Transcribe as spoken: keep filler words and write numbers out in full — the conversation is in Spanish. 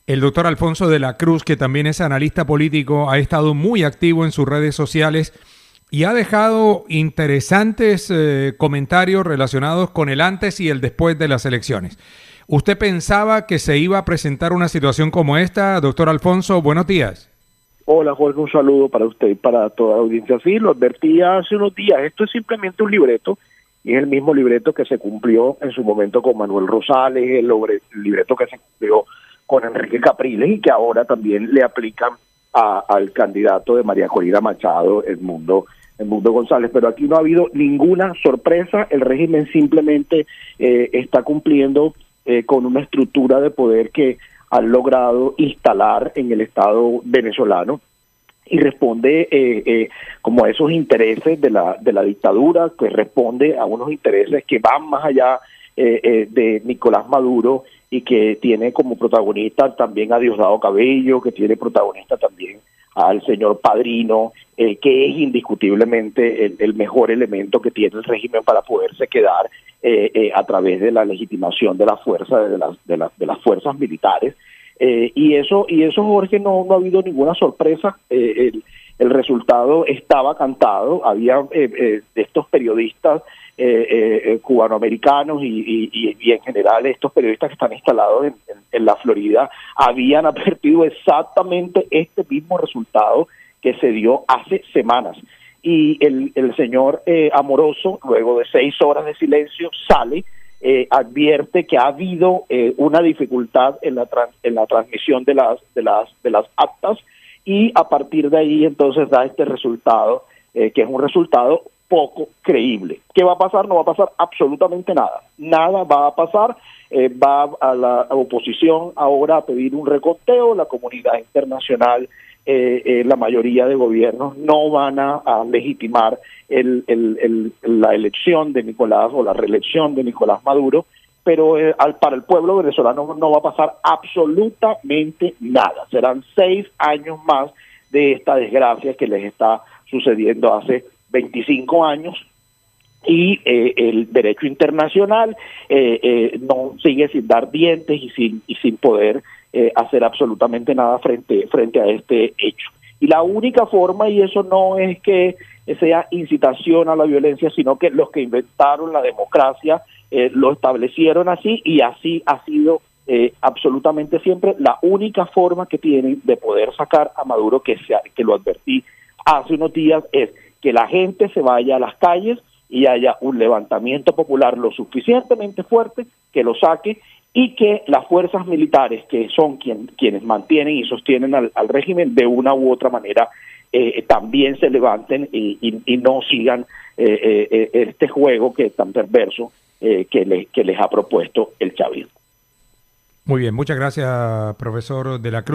El doctor Alfonso de la Cruz, que también es analista político, ha estado muy activo en sus redes sociales y ha dejado interesantes eh, comentarios relacionados con el antes y el después de las elecciones. ¿Usted pensaba que se iba a presentar una situación como esta, doctor Alfonso? Buenos días. Hola Jorge, un saludo para usted y para toda la audiencia. Sí, lo advertía hace unos días, esto es simplemente un libreto, y es el mismo libreto que se cumplió en su momento con Manuel Rosales, el libreto que se cumplió con Enrique Capriles y que ahora también le aplican a, al candidato de María Corina Machado, Edmundo, Edmundo González. Pero aquí no ha habido ninguna sorpresa, el régimen simplemente eh, está cumpliendo eh, con una estructura de poder que han logrado instalar en el Estado venezolano y responde eh, eh, como a esos intereses de la de la dictadura, que responde a unos intereses que van más allá eh, eh, de Nicolás Maduro y que tiene como protagonista también a Diosdado Cabello, que tiene protagonista también al señor Padrino, eh, que es indiscutiblemente el, el mejor elemento que tiene el régimen para poderse quedar eh, eh, a través de la legitimación de la fuerza de las de las de las fuerzas militares. Eh, y eso, y eso Jorge, no, no ha habido ninguna sorpresa. Eh, el, el resultado estaba cantado. Había eh, eh, de estos periodistas eh, eh, cubanoamericanos y, y, y en general estos periodistas que están instalados en, en, en la Florida habían advertido exactamente este mismo resultado que se dio hace semanas. Y el, el señor eh, Amoroso, luego de seis horas de silencio, sale. Eh, advierte que ha habido eh, una dificultad en la trans, en la transmisión de las de las de las actas y a partir de ahí entonces da este resultado eh, que es un resultado poco creíble. ¿Qué va a pasar? No va a pasar absolutamente nada. Nada va a pasar. Eh, va a la oposición ahora a pedir un reconteo. La comunidad internacional, eh, eh, la mayoría de gobiernos no van a, a legitimar el, el, el, la elección de Nicolás o la reelección de Nicolás Maduro, pero eh, al, para el pueblo venezolano no va a pasar absolutamente nada. Serán seis años más de esta desgracia que les está sucediendo hace veinticinco años. Y eh, el derecho internacional eh, eh, no sigue sin dar dientes y sin y sin poder eh, hacer absolutamente nada frente frente a este hecho. Y la única forma, y eso no es que sea incitación a la violencia, sino que los que inventaron la democracia eh, lo establecieron así, y así ha sido eh, absolutamente siempre la única forma que tienen de poder sacar a Maduro, que, sea, que lo advertí hace unos días, es que la gente se vaya a las calles y haya un levantamiento popular lo suficientemente fuerte que lo saque, y que las fuerzas militares, que son quien, quienes mantienen y sostienen al, al régimen, de una u otra manera eh, también se levanten y, y, y no sigan eh, eh, este juego que es tan perverso eh, que, le, que les ha propuesto el chavismo. Muy bien, muchas gracias, profesor de la Cruz.